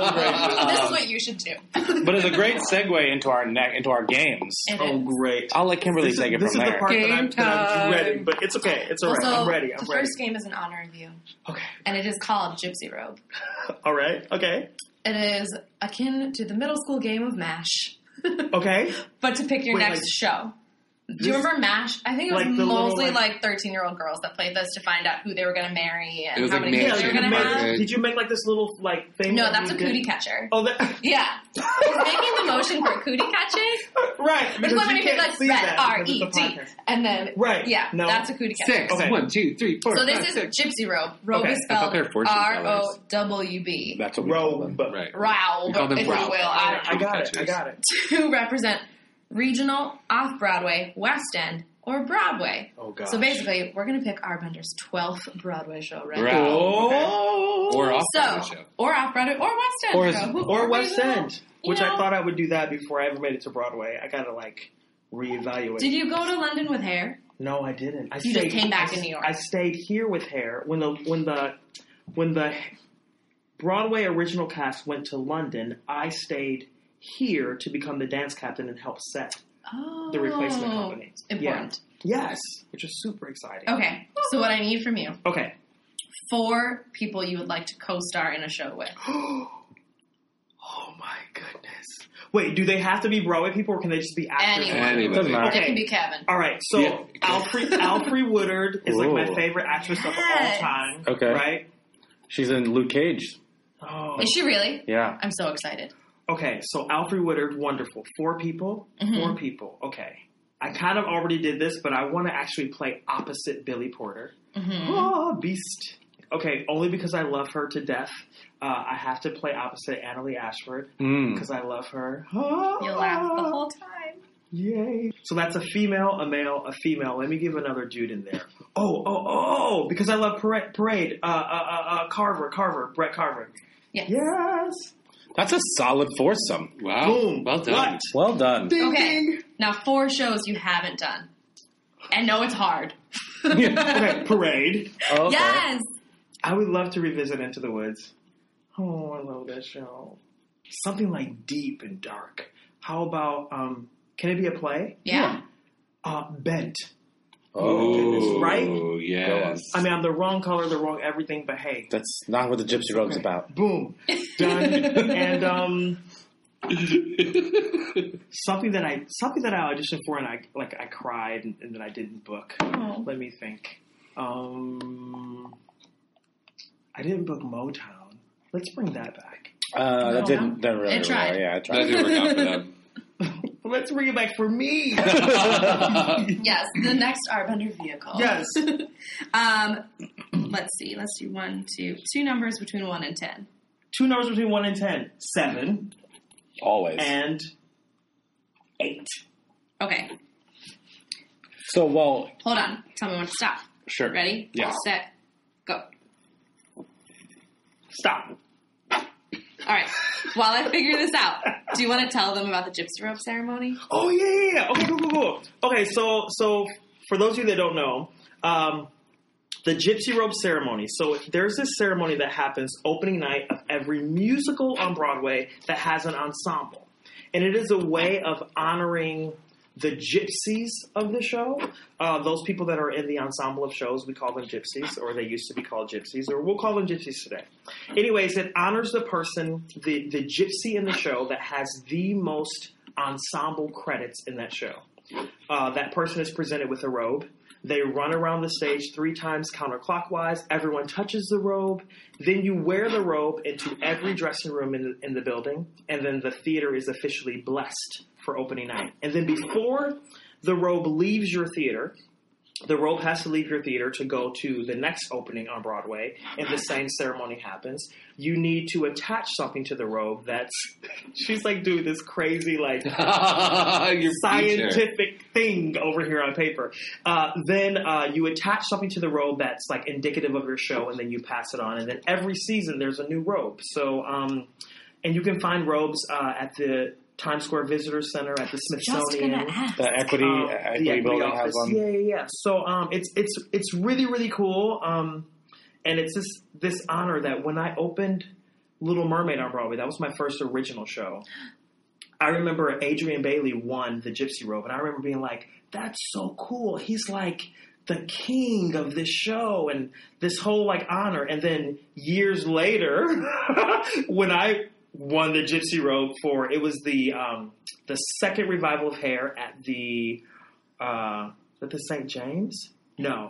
This is what you should do. But it's a great segue into our neck into our games. It Oh, is. great. I'll let Kimberly This is, take it this from is there. the part that I'm, Game that I'm time. dreading, but it's okay. It's all right. Also, I'm ready. I'm the ready. first game is an honor review, Okay. and it is called Gypsy Robe. All right. Okay. It is akin to the middle school game of MASH, Okay. but to pick your Wait, next like- show. Do you remember MASH? I think it was Like the little, mostly like- like thirteen-year-old girls that played this to find out who they were going to marry It and was how like many kids Nancy they were going to Margaret. have. Did you make like this little like thing? No, that that's you a did? cootie catcher. Oh, that, Yeah. He's making the motion for cootie catching. right. Which Because one you when you can't like see red that R because E it's a D, podcast. and then Right. yeah, No. that's a cootie catcher. Six. Okay. One, two, three, four, So this five, is six. gypsy robe. Robe Okay. is I thought spelled they were fortune R tellers. O W B. That's what we call them. Robe. Right. Row, We call them if you row. will. I, I got it. I got it. to represent regional, off-Broadway, West End, or Broadway. Oh, gosh. So basically, we're going to pick Arbender's twelfth Broadway show, right? Right. Oh. Or off So, Broadway show. or off-Broadway, or West End Or- show. Who- Or who West we will. End, You which I know? thought I would do that before I ever made it to Broadway. I gotta like reevaluate. Did you go to London with Hair? No, I didn't. I You just stayed, came back I, in New York. I stayed here with Hair when the when the when the Broadway original cast went to London. I stayed here to become the dance captain and help set Oh. the replacement company. Important. Yeah. Yes, which is super exciting. Okay, so what I need from you, Okay. four people you would like to co-star in a show with. Oh my goodness. Wait, do they have to be Broadway people or can they just be actors? Anyone. Anybody. Doesn't matter. It Okay. can be Kevin. All right, so Yeah. Alfre Alfre Woodard is like my Ooh. favorite actress of all Yes. time. Okay. Right? She's in Luke Cage. Oh. Is she really? Yeah. I'm so excited. Okay, so Alfre Woodard, wonderful. Four people? Mhm. Four people. Okay. I kind of already did this, but I want to actually play opposite Billy Porter. Mhm. Oh, beast. Okay, only because I love her to death. Uh, I have to play opposite Annalie Ashford Mm. because I love her. You'll laugh the whole time. Yay. So that's a female, a male, a female. Let me give another dude in there. Oh, oh, oh, oh, because I love Parade. Parade. Uh, uh, uh, uh, Carver, Carver, Brett Carver. Yes. Yes. That's a solid foursome. Wow. Boom. Well done. What? Well done. Ding, Okay. ding. Now, four shows you haven't done. And no, it's hard. Okay, Parade. Okay. Yes! I would love to revisit Into the Woods. Oh, I love that show. Something like deep and dark. How about, um, can it be a play? Yeah. Uh, Bent. Oh, goodness, right? Oh, yes. I mean, I'm the wrong color, the wrong everything, but hey. That's not what the Gypsy Robe's about. Boom. Done. And, um... something that I something that I auditioned for and I like I cried and, and then I didn't book. Oh. Let me think. Um, I didn't book Motown. Let's bring that back. Uh, that No. didn't. That really. It tried. Well, yeah, it That tried. didn't work out for them. Let's bring it back for me. Yes, the next Arbender vehicle. Yes. um, let's see. Let's do one, two, two numbers between one and ten. Two numbers between one and ten. Seven Always. and eight. Okay, So, well, hold on. Tell me when to stop. sure. Ready? Yeah. Set. Go. Stop. All right. While I figure this out, do you want to tell them about the gypsy rope ceremony? Oh yeah, yeah, yeah. Okay, cool, cool, cool. Okay, so so for those of you that don't know, um, the Gypsy Robe ceremony. So there's this ceremony that happens opening night of every musical on Broadway that has an ensemble, and it is a way of honoring the gypsies of the show. Uh, those people that are in the ensemble of shows, we call them gypsies, or they used to be called gypsies, or we'll call them gypsies today. Anyways, it honors the person, the, the gypsy in the show that has the most ensemble credits in that show. Uh, that person is presented with a robe. They run around the stage three times counterclockwise. Everyone touches the robe. Then you wear the robe into every dressing room in the, in the building. And then the theater is officially blessed for opening night. And then before the robe leaves your theater, the robe has to leave your theater to go to the next opening on Broadway, and the same ceremony happens. You need to attach something to the robe that's... She's like doing this crazy, like, scientific thing over here on paper. Uh, then uh, you attach something to the robe that's, like, indicative of your show, and then you pass it on. And then every season there's a new robe. So, um, and you can find robes uh, at the Times Square Visitor Center, at the Smithsonian. The Equity, Um, equity the equity building office. has one. Yeah, yeah, yeah. So um, it's it's it's really really cool. Um, and it's this this honor that when I opened Little Mermaid on Broadway, that was my first original show. I remember Adrian Bailey won the Gypsy Robe, and I remember being like, "That's so cool. He's like the king of this show and this whole like honor." And then years later, when I won the Gypsy Robe for, it was the um, the second revival of Hair at the Uh, is it the Saint James? No.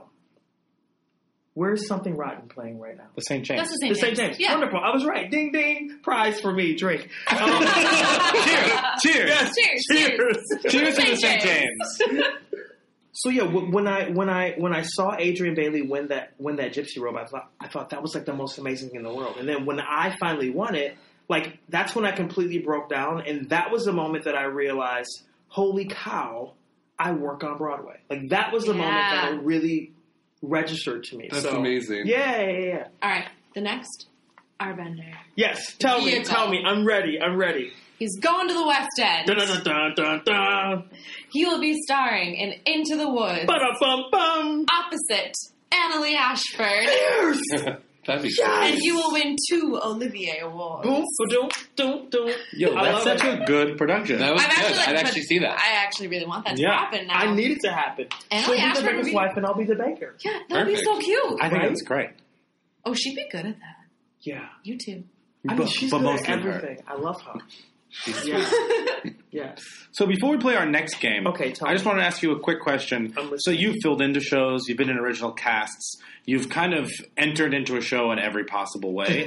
Where's Something Rotten playing right now? The Saint James. That's the Saint The Saint James. Yeah. Wonderful. I was right. Ding, ding. Prize for me. Drink. Um, Cheers. Cheers. Yes. Cheers. Cheers. Cheers to the Saint James. So yeah, w- when I when I when I saw Adrian Bailey win that win that Gypsy Robe, I thought I thought that was like the most amazing thing in the world. And then when I finally won it, like that's when I completely broke down, and that was the moment that I realized, holy cow, I work on Broadway. Like that was the Yeah. moment that it really registered to me. That's so, amazing. Yeah, yeah, yeah. All right, the next, Arbender. Yes, tell me, Vehicle. tell me. I'm ready. I'm ready. He's going to the West End. Dun dun dun dun dun. He will be starring in Into the Woods. Ba-da-bum bum. Opposite Annalie Ashford. Yes. That'd be Yes. And you will win two Olivier Awards. Boom, boom, boom, boom. Yo, I that's love such it. a good production. That was I've good. actually, like, I'd put- actually see that. I actually really want that Yeah. to happen now. I need it to happen. Annalie She'll be Ashford the would baker's be- wife, and I'll be the baker. Yeah, that would be so cute. I think Right? that's great. Oh, she'd be good at that. Yeah. You too. I mean, But- she's but good at mostly her. everything. I love her. Yeah. Yes. So before we play our next game, Okay, tell I me. just want to ask you a quick question. I'm listening. So you've filled into shows, you've been in original casts, you've kind of entered into a show in every possible way.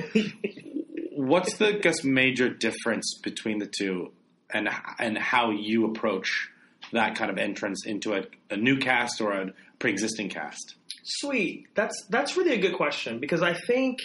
What's the, I guess, major difference between the two, and and how you approach that kind of entrance into a, a new cast or a pre-existing cast? Sweet. That's that's really a good question, because I think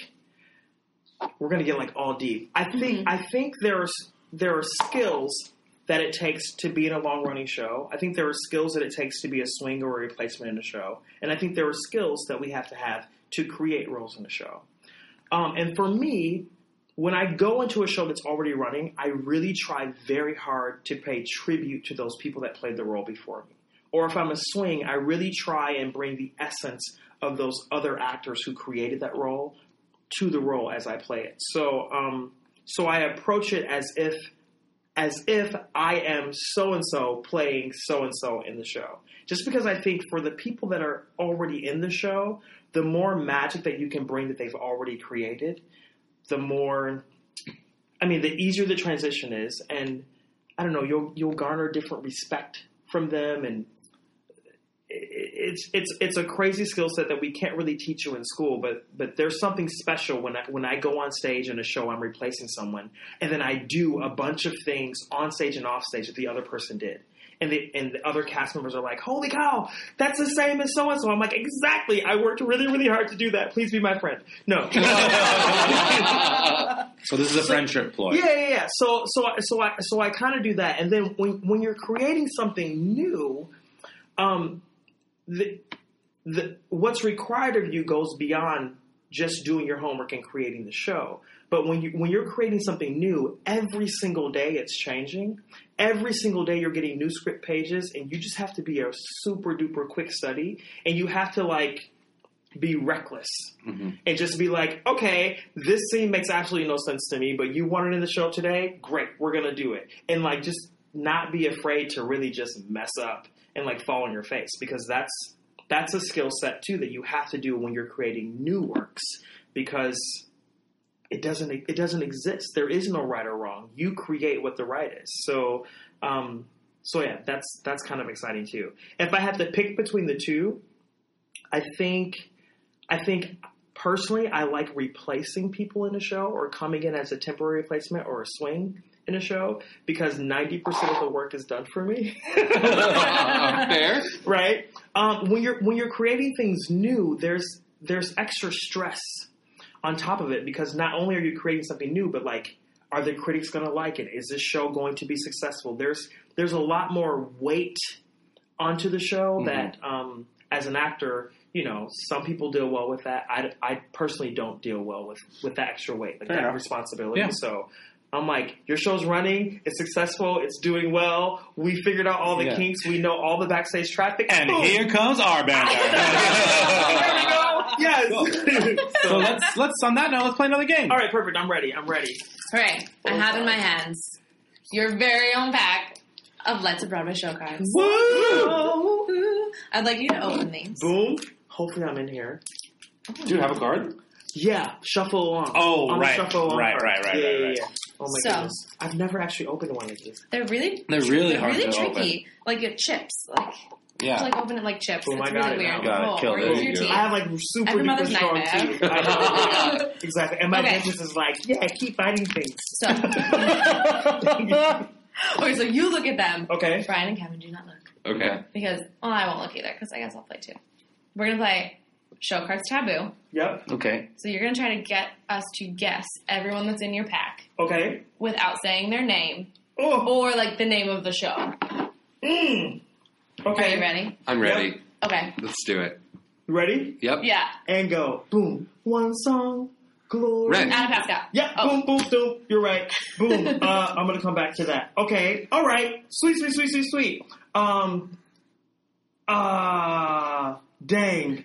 we're going to get like all deep. I think I think there's there are skills that it takes to be in a long running show. I think there are skills that it takes to be a swing or a replacement in a show, and I think there are skills that we have to have to create roles in a show. Um, and for me, when I go into a show that's already running, I really try very hard to pay tribute to those people that played the role before me. Or if I'm a swing, I really try and bring the essence of those other actors who created that role to the role as I play it. So, um, so I approach it as if, as if I am so and so playing so and so in the show. Just because I think for the people that are already in the show, the more magic that you can bring that they've already created, the more, I mean, the easier the transition is, and I don't know, you'll you'll garner different respect from them, and it's it's it's a crazy skill set that we can't really teach you in school, but but there's something special when I when I go on stage in a show, I'm replacing someone, and then I do a bunch of things on stage and off stage that the other person did. And the, and the other cast members are like, holy cow, that's the same as so-and-so. I'm like, exactly. I worked really, really hard to do that. Please be my friend. No. So this is a So- friendship ploy. Yeah, yeah, yeah. So, so, I- so I, so I kind of do that. And then when, when you're creating something new, um, the, the, what's required of you goes beyond just doing your homework and creating the show. But when you when you're creating something new, every single day it's changing. Every single day you're getting new script pages, and you just have to be a super duper quick study, and you have to like be reckless Mm-hmm. and just be like, okay, this scene makes absolutely no sense to me, but you want it in the show today? Great, we're gonna do it. And like just not be afraid to really just mess up and like fall on your face, because that's that's a skill set too that you have to do when you're creating new works, because it doesn't it doesn't exist. There is no right or wrong. You create what the right is. So um, so yeah, that's that's kind of exciting too. If I had to pick between the two, I think I think personally I like replacing people in a show, or coming in as a temporary replacement or a swing in a show, because ninety percent of the work is done for me. Fair. Right? Um, when you're when you're creating things new, there's there's extra stress on top of it, because not only are you creating something new, but like, are the critics going to like it? Is this show going to be successful? There's there's a lot more weight onto the show mm-hmm. that um, as an actor, you know, some people deal well with that. I, I personally don't deal well with, with that extra weight, like Fair that enough. responsibility. Yeah. So I'm like, your show's running, it's successful, it's doing well, we figured out all the Yeah. kinks, we know all the backstage traffic. And Boom. here comes our band. There we go. Yes. Cool. So let's let's on that note, let's play another game. All right, perfect. I'm ready. I'm ready. Hooray. I have in my hands your very own pack of Let's a Broadway Show cards. Woo! I'd like you to open these. Boom. Hopefully I'm in here. Do you have a card? Yeah, shuffle along. Oh, On the right. Shuffle along Right, card. right, right, yeah, right, yeah, right. yeah. Oh my So- goodness. I've never actually opened one of these. They're really They're really they're hard really to tricky. open. Like your chips. Like Yeah. To, like, open it like chips. Oh, it's I really got it weird. now. Got it. Oh, Killed or it. use There your you go. teeth. I have, like, super Every duper mother's strong nightmare. teeth. I know. Exactly. And my Okay. dentist is like, yeah, keep biting things. So, okay, so you look at them. Okay. Brian and Kevin, do not look. Okay. Because, well, I won't look either, because I guess I'll play too. We're going to play Show Cards Taboo. Yep. Okay. So you're going to try to get us to guess everyone that's in your pack Okay. without saying their name Oh. or, like, the name of the show. Mm. Okay. Are you ready? I'm ready. Okay. Let's do it. You ready? Yep. Yeah. And go. Boom. One song. Glory. Red. Adam Pascal. Yeah. Oh. Boom, boom, boom. You're right. Boom. uh, I'm going to come back to that. Okay. All right. Sweet, sweet, sweet, sweet, sweet. Um. Uh. Dang.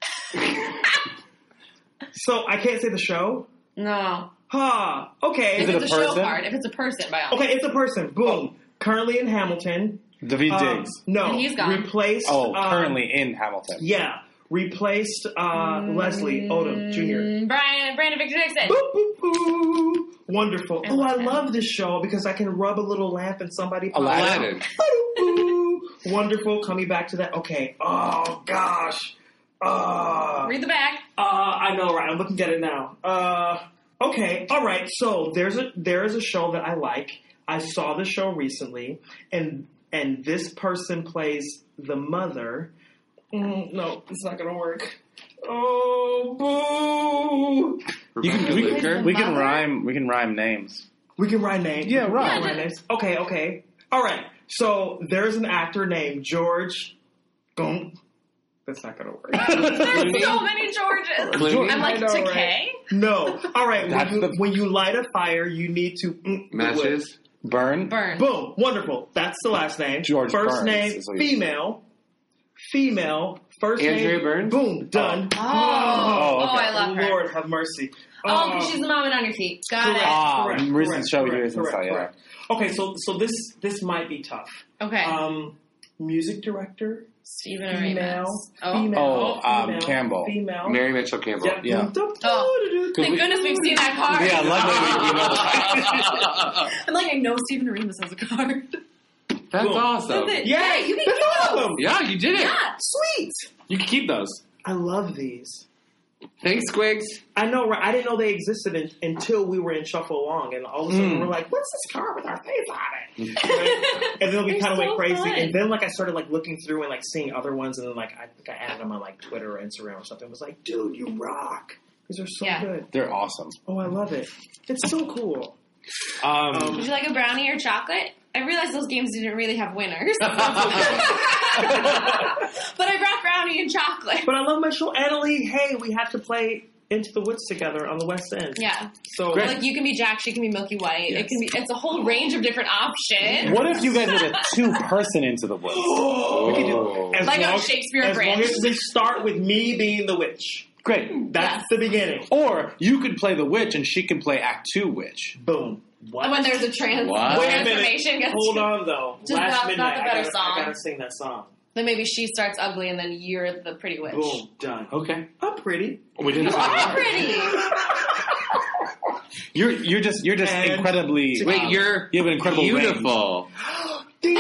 So I can't say the show? No. Ha. Okay. If it's a, show card, if it's a person, by all Okay, it's a person. Boom. Currently in Hamilton. David Uh, Diggs. No. And he's gone. Replaced. Oh, um, currently in Hamilton. Yeah. Replaced uh, Leslie Odom Junior Mm, Brian, Brandon Victor Dixon. Boop, boop, boop. Wonderful. I Oh, love I him. love this show because I can rub a little lamp and somebody pops Aladdin. out. Wonderful. Coming back to that. Okay. Oh, gosh. Uh, Read the back. uh, I know, right? I'm looking at it now. Uh, okay. All right. So there's a there is a show that I like. I saw the show recently, and and this person plays the mother. Mm, no, it's not gonna work. Oh, boo! You can, we, Plays the can, we can mother? rhyme. We can rhyme names. We can write names. Yeah, We can right. write names. Okay, okay. All right. So there's an actor named George. Gump. That's not gonna work. There's so many Georges. Clooney? I'm like, I know, to right? K? No. All right. When That's you, the- when you light a fire, you need to mm, the wick. Matches. Burn. Burn. Boom. Wonderful. That's the last name. George First Burns name, is what you- female. Female. First Andrea name. Burns? Boom. Done. Oh, oh, okay. I love her. Lord have mercy. Oh, because she's the mom and on your feet. Got Correct, it. Ah, correct, recent correct, show correct, years and correct, stuff, yeah. correct. Okay, so so this this might be tough. Okay. Um, music director, Stephen female, Aramis. Oh. female, Oh, um, female, Campbell. female. Mary Mitchell Campbell. Yep. Yeah. Oh, thank goodness we've seen that card. Yeah, luckily we, we know the I'm like, I know Stephen Aramis has a card. That's Boom. awesome. That's it. Yeah, Hey, you can that's keep those. awesome. Yeah, you did it. Yeah. Sweet. You can keep those. I love these. Thanks, Squigs. I know, right? I didn't know they existed in, until we were in Shuffle Along, and all of a sudden Mm. we're like, "What's this card with our face on it?" Right? And then we They're kind of went so crazy, fun. and then like I started like looking through and like seeing other ones, and then like I think I added them on like Twitter or Instagram or something. I was like, "Dude, you rock! These are so Yeah. good." They're awesome. Oh, I love it. It's so cool. Um, Um, Would you like a brownie or chocolate? I realized those games didn't really have winners. But I brought brownie and chocolate. But I love my show, Annalie. Hey, we have to play Into the Woods together on the West End. Yeah. So Great. Like, you can be Jack, she can be Milky White. Yes. It can be. It's a whole range of different options. what if you guys did a two-person Into the Woods? we can do as Like a long, Shakespeare as long bridge. as we start with me being the witch. Great. That's the beginning. Or you could play the witch and she can play Act Two witch. Boom. What? And when there's a trans What? Wait a minute. transformation gets Hold on, though. Just Last got- midnight, got the I, better gotta, song. I gotta sing that song. then maybe she starts ugly and then you're the pretty witch. Boom. Done. Okay. I'm pretty. We didn't. You are pretty. You're you're just you're just And- incredibly. Wait, um, you're you have an incredible range. beautiful. Yes.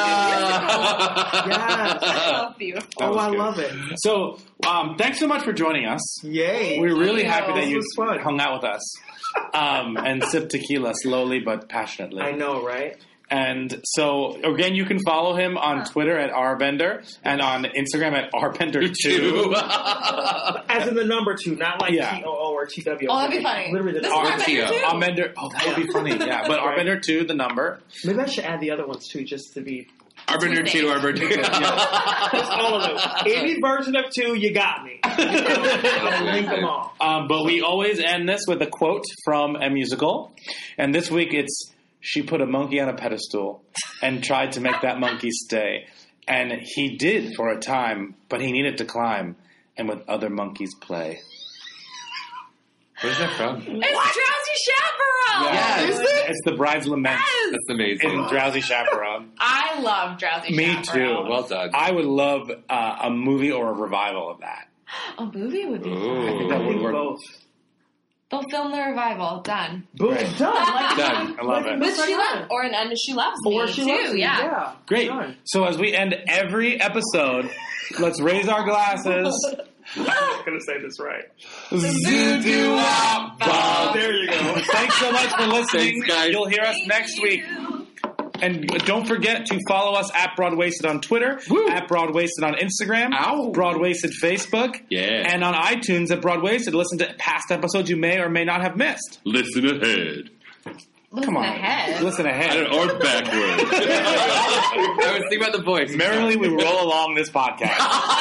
I love beautiful. Oh, I good. love it. So, um, thanks so much for joining us. Yay. We're really you. happy that This you was fun. hung out with us um, and sipped tequila slowly but passionately. I know, right? And so, again, you can follow him on Twitter at rbender and on Instagram at rbender two. As in the number two, not like Yeah. T O O or T W. Oh, that'd be funny. Literally the This number. is Rbender two. Rbender. Oh, that would be funny. Yeah, but Right. rbender two, the number. Maybe I should add the other ones too, just to be Arbiter two, Arbiter two. just all of them. Any version of two, you got me. I'll link them all. Um, but we always end this with a quote from a musical. And this week it's, she put a monkey on a pedestal and tried to make that monkey stay. And he did for a time, but he needed to climb and with other monkeys play. Where's that from? It's Drowsy Chaperone. Yeah, Is it's, it? it's the Bride's Lament Yes. That's amazing. in Drowsy Chaperone. I love Drowsy Me Chaperone. too. Well done. I would love uh, a movie or a revival of that. A movie would be Ooh. fun. I think that I would think work. both. They'll film the revival. Done. Boom. Right. Done. Like, Done. I love it. With She Loves, or an and She Loves Me or she too. Loves me. Yeah. yeah. Great. Done. So as we end every episode, let's raise our glasses. I'm not going to say this right. Zoo-doo-wop-bop. There you go. Thanks so much for listening. Thanks, guys. You'll hear us Thank next you. week. And don't forget to follow us at Broadwasted on Twitter, Woo. at Broadwasted on Instagram, Ow. Broadwasted Facebook, Yeah. and on iTunes at Broadwasted. Listen to past episodes you may or may not have missed. Listen ahead. Listen Come on. ahead. Listen ahead. Or backwards. I was thinking about the voice. Merrily we roll along this podcast.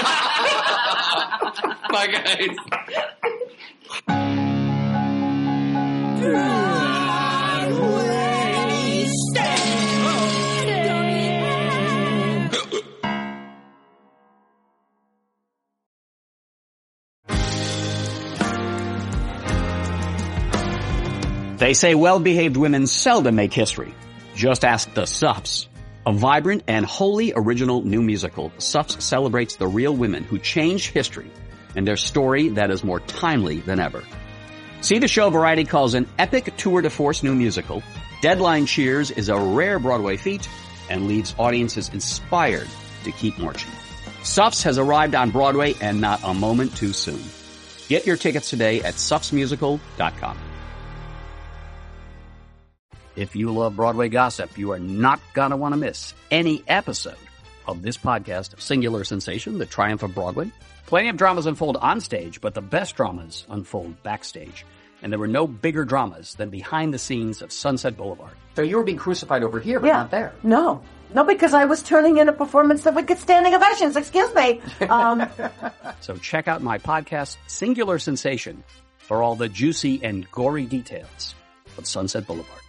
Bye, guys. They say well-behaved women seldom make history. Just ask the Suffs. A vibrant and wholly original new musical, Suffs celebrates the real women who changed history and their story that is more timely than ever. See the show Variety calls an epic tour de force new musical. Deadline cheers is a rare Broadway feat and leaves audiences inspired to keep marching. Suffs has arrived on Broadway and not a moment too soon. Get your tickets today at suffs musical dot com. If you love Broadway gossip, you are not going to want to miss any episode of this podcast, Singular Sensation, The Triumph of Broadway. Plenty of dramas unfold on stage, but the best dramas unfold backstage. And there were no bigger dramas than behind the scenes of Sunset Boulevard. So you were being crucified over here, but yeah. not there. No. No, because I was turning in a performance that would get standing ovations. Excuse me. Um, so check out my podcast, Singular Sensation, for all the juicy and gory details of Sunset Boulevard.